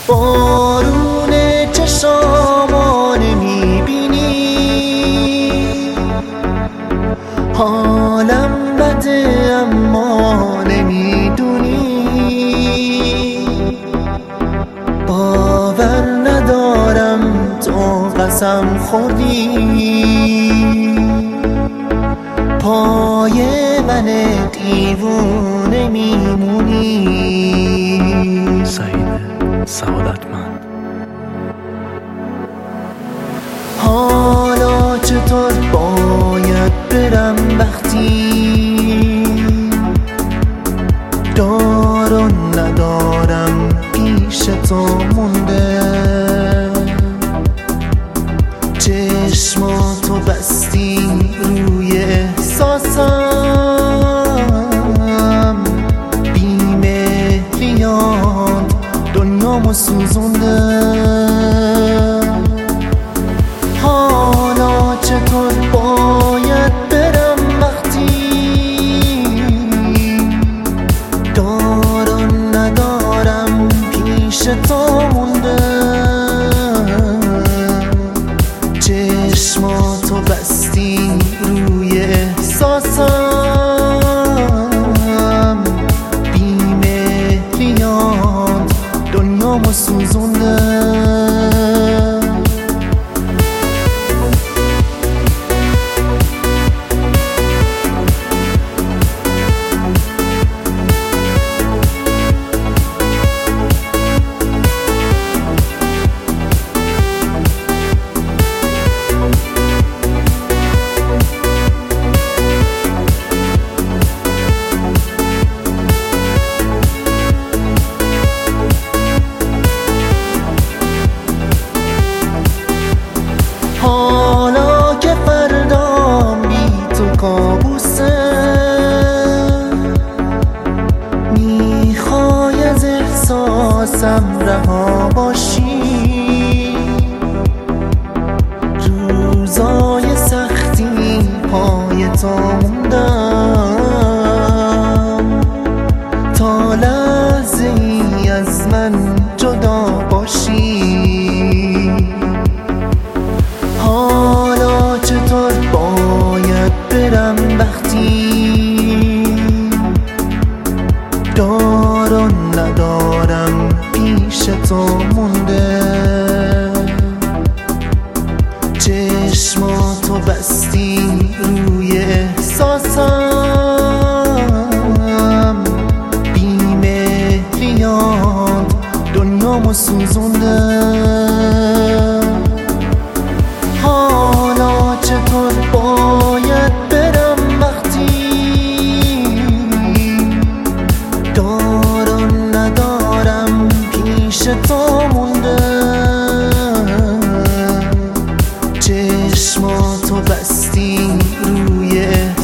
بارون چشامو نمیبینی، حالم بده اما نمیدونی، باور ندارم تو قسم خوردی پای من دیوونه میمونی. سعید سعادتمند. حالا چطور باید برم وقتی دارو ندارم پیش تو مونده، چشماتو بستی روی احساسم، بی‌مهریات دنیامو سوزونده. حالا چطور باید برم وقتی دارو ندارم پیش تو مونده، چشماتو بستی روی احساسم، بی‌مهریات دنیامو سوزونده. حالا که فردام بی تو کابوسه، میخوای از احساسم رها باشی، روزای سختی پای تو موندم تا لحظه ای از من جدا باشی. حالا چطور باید برم وقتی دارو ندارم پیش تو مونده، چشماتو بستی روی احساسم، بی‌مهریات دنیامو سوزونده. حالا چطور باید برم وقتی دارو ندارم پیش تو مونده، چشماتو بستی روی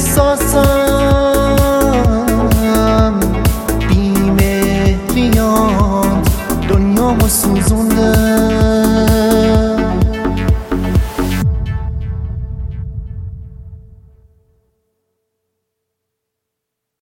احساسم، بی‌مهریات دنیامو سوزونده.